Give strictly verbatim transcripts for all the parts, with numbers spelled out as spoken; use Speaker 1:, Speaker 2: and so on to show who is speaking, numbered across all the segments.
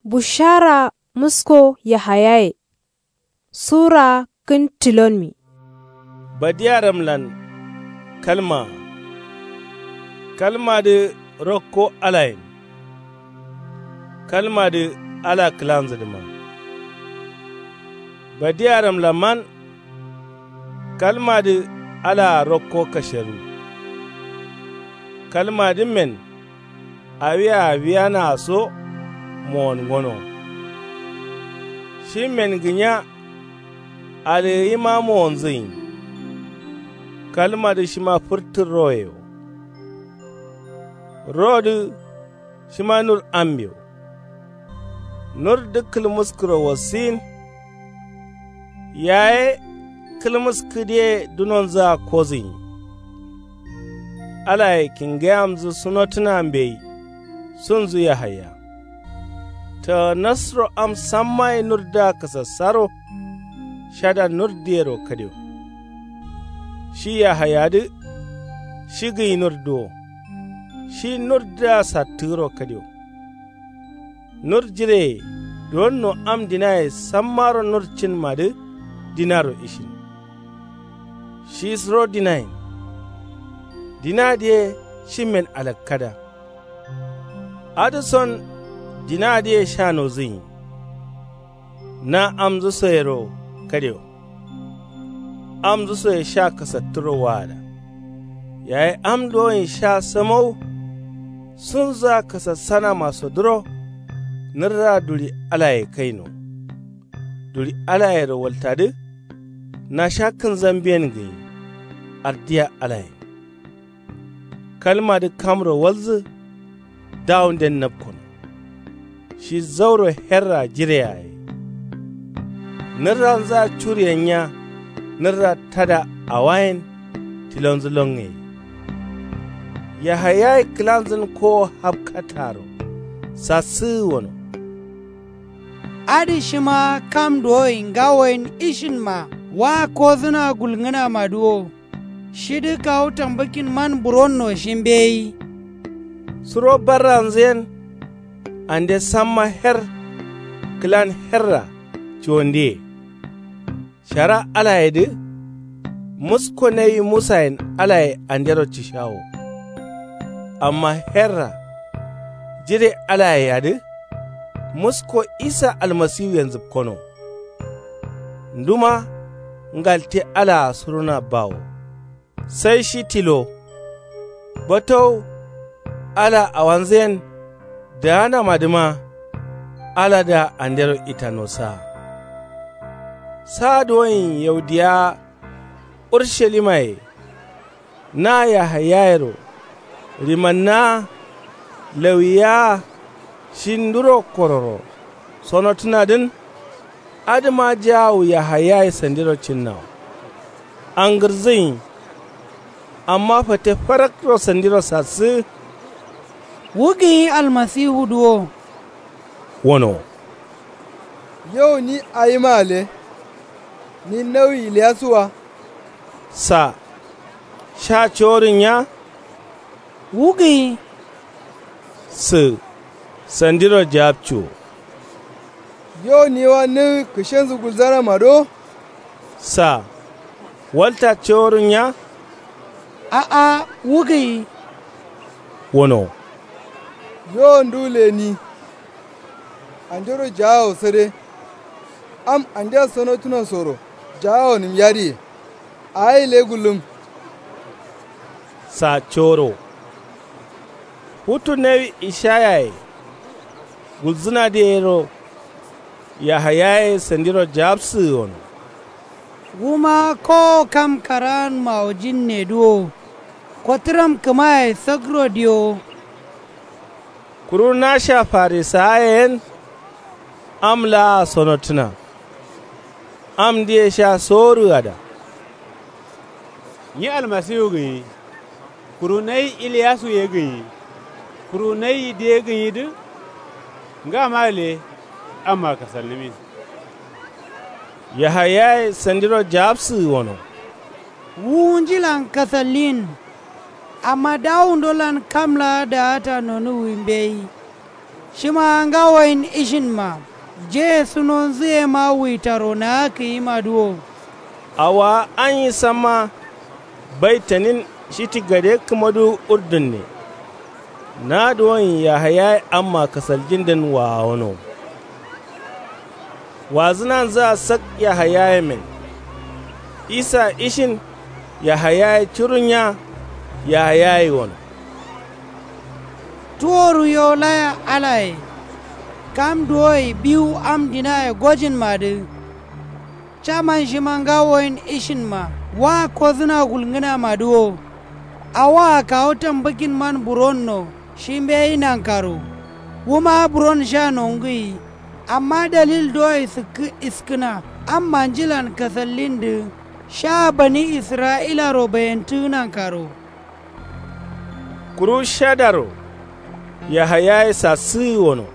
Speaker 1: Bushara musko Yahayaye Sura kin tilonmi
Speaker 2: Badiyaram lan kalma kalma de rokko alayin kalma de ala klanzidma Badiyaram laman kalma de ala rokko kasharu kalma de men awiya awiya na so mon gono shi men ginya ale yima mon zin kalma da shi ma furtin royo rodu shi ma nur ambiyo nur da kilmuskuro wasin yaye kilmuskide dunon za kozin ala kingayamzu sunotuna ambey sun zuya haya ta nasro am sammai nurda kasassaro shada nurdiyero kadiyo shi ya hayadi shi gai nurdo shi nurda satiro kadiyo nur jire don no am dinaye sammaro nurcin madu dinaro ishin shi sro dinayin dinadiye shi men alakada Addison dinadiye shano zin na amzu soyero kadiyo amzu soye sha kasatturo wada yayi amdoyin sha samau sun za kasassana masu duro nirra duri alaye kaino duri alaye rawaltadi na shakin zambiyan gai ardiya alaye kalma da kamro walzu dawon den napkon shi zauro herra jireyaye nirran za curiyanya nirra tada a wayan tilonzulonge ya hayayi kilanzin ko hapkataro sasu wano
Speaker 3: adi shima kam doyin gawain ishin ma wa ko zina gulngana maduwo shidi kawo tambakin man buronno shimbeyi
Speaker 2: suro barran zen ande samma her kilan herra chonde shara alayede musko nayi musayin alaye andero chishawo amma herra jire alaye yade musko isa almasihu yanzu kono nduma ngalte ala suruna bawo sai shi tilo bato ala awanzen da ana madima ala da andero itanosa sadoyin yaudiya urshalimai na ya hayayro rimanna lauya shinduro kororo sono tunadin adama jawo ya hayayi sandiro cinnawa an girzin amma fate farakro sandiro sasu
Speaker 3: wugi almasihu duwo
Speaker 2: wano
Speaker 4: yau ni ayi male ni nauyi liyasuwa
Speaker 2: sa sha corin ya
Speaker 3: wugi
Speaker 2: su sandiro jabcho
Speaker 4: yau ni wani kishin zugulzara mado
Speaker 2: sa walta corin ya
Speaker 3: a a wugi
Speaker 2: wano
Speaker 4: yau ndule ni andiro jawo sare am andiya sono tunan soro jawo nim yari ai legulum
Speaker 2: sa coro hutu ne ishayaye gulzuna da yero ya hayaye sandiro jabsu wani
Speaker 3: guma ko kam karan maujin ne duwo kwatiram kamaye sagro diyo
Speaker 2: kuru na sha farisayen amla sonotuna am diye sha soru ada
Speaker 5: ni almasihu gani kuru nai iliyasu ye gani kuru nai de gani du nga male amma ka sallimi
Speaker 2: ya hayaye sandiro jabsu wono
Speaker 3: wunjilan kasallin amma dawundolan kamla da ata nonu wimbeyi shima ngawain ishin ma je sunon zai ma witaro na ka yi maduwo
Speaker 2: awa an yi sama baitanin shi ti gade kamadu urdun ne na duwan ya haya amma kasaljin din wa wano wazinan za sak ya haya min isa ishin ya haya cirunya ya haya wani
Speaker 3: tuworu yo laya alaye kam doy biyu am dina gojin madu chaman shimangawoin ishin ma wa kozina gulngina maduwo awa kautan bakin man buronno shimbe inan karo wuma buron sha nongui amma dalil doy sik iskina amma jilan kasallin sha bani isra'ila robayentu nan karo
Speaker 2: kuru shadaro ya haya sasi wono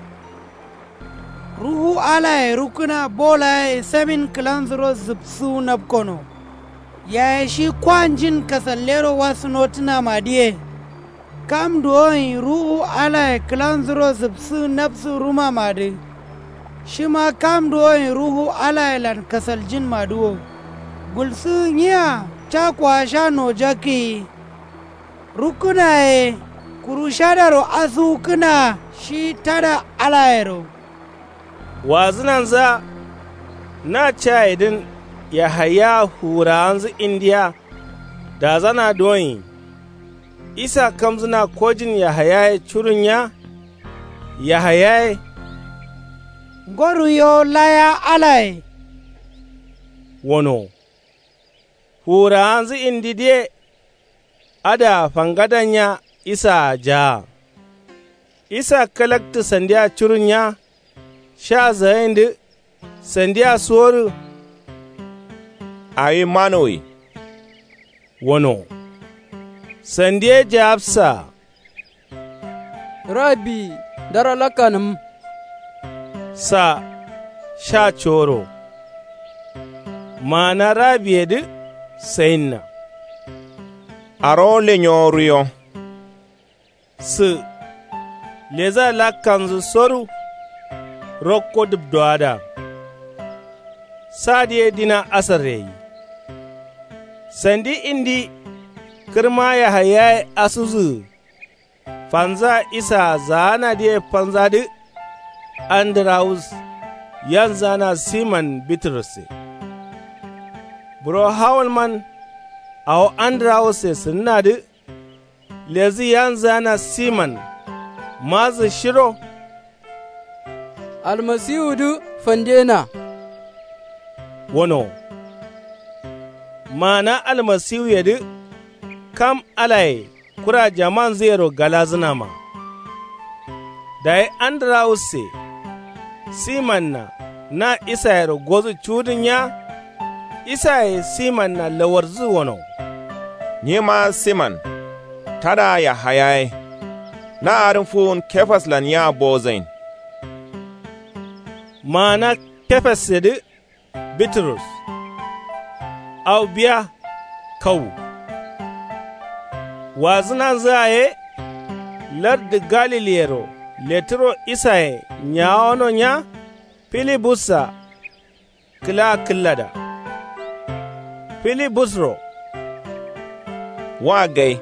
Speaker 3: ruhu alaye rukuna bolaye semin kilanzuro zipsu napkono ya shi kwanjin kasallero wasu notuna madiye kam doyin ruhu alaye kilanzuro zipsu napsu ruma madi shima kam doyin ruhu alaye lan kasaljin maduwo gulsu nya chakwa shano jaki rukuna e kurushadaro asu kuna shi tada alayero
Speaker 2: wazinan za na caidin ya haya huranzu indiya da zana doyin isa kamzina kojin ya haya curunya ya haya
Speaker 3: goru yo laya alai
Speaker 2: wono huranzu indidiye ada fangadanya isa ja isa kalakta sandiya curunya sha zayin da sandiya suwaru
Speaker 6: a yi manowi
Speaker 2: wano sandiya jabsa
Speaker 7: rabi dara lakanin
Speaker 2: sa sha coro mana rabi da sayin na
Speaker 6: aro lenyo riyo
Speaker 2: su leza lakanzu soru rokko dubdoada sadiye dina asarreyi sandi indi kirma ya haya asuzu fanza isa zana die fanza di andraus yan zana siman bitrus bro hawalman aw andraus sunna di lezi yan zana siman mazu shiro
Speaker 7: almasihu du fandena
Speaker 2: wono mana almasihu yadu kam alai kura jaman zero galazina ma dai andrause siman na na isa yaro gozu cudin ya isa ya siman na lawarzu wono
Speaker 6: nyema siman tada ya hayai na arifun kefas lan ya bozain
Speaker 2: mana kefas yadu bitrus au biya kawu wazinan zaye lardi galilero letro isaye nyaono nya filibusa kila killada filibusro
Speaker 6: wagai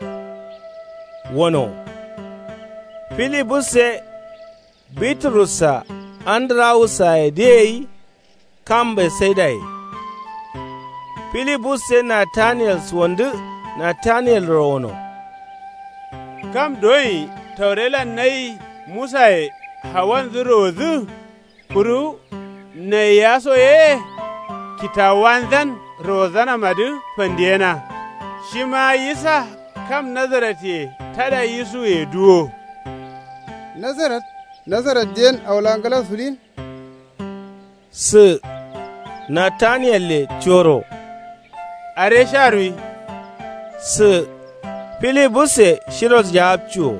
Speaker 2: wono filibuse bitrusa andrausa dei kambe seidai filibuse nathaniel swandu nathaniel rono
Speaker 5: kam doyi taurela nai musa e hawan zurozu kuru ne yaso ye kitawanzan rozana madu pandiyana shima yisa kam nazarati tada yisu e duo
Speaker 4: nazarat nazarat den awlangala sulin
Speaker 2: su nathaniel le choro
Speaker 5: are sharui
Speaker 2: su filibuse shiros jabcho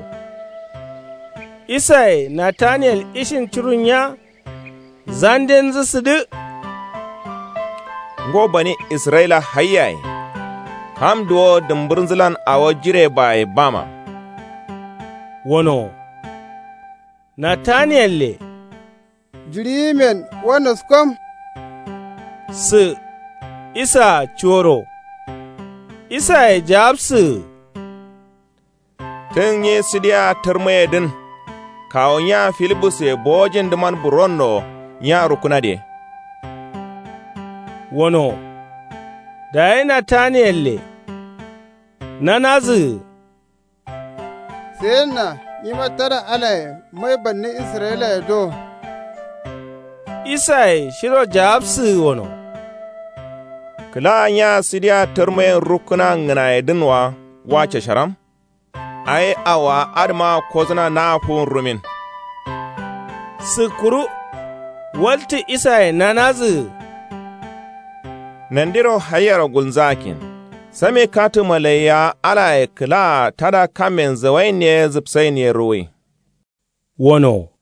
Speaker 2: isai nathaniel ishin churunya zanden zusudu
Speaker 6: ngo bani israila hayyai kam duo dumburzlan awo jire bai bama
Speaker 2: wono Nataniyel le,
Speaker 4: jirimen wannan skom,
Speaker 2: su isa coro, isa ya jab su.
Speaker 6: Tun yi sidiya turmaye din, kawon ya Filibus ya bojin duman buronno ya rukuna de.
Speaker 2: Wono, da ya Nataniyel le, na nazi.
Speaker 4: sai na yi matara alai mai banni Isra'ila ya do.
Speaker 2: Isai shiro jab su wono.
Speaker 6: Kila ya sidiya turmaye rukuna ngana edinwa wace sharam? Ai awa adma kozna na fun rumin.
Speaker 2: Sukuru, walti isai na nazi.
Speaker 6: Nandiro hayar gunzakin, same katu malaya ala kila tada kamen zawai ne zipsai ne ruwi.
Speaker 2: Wono.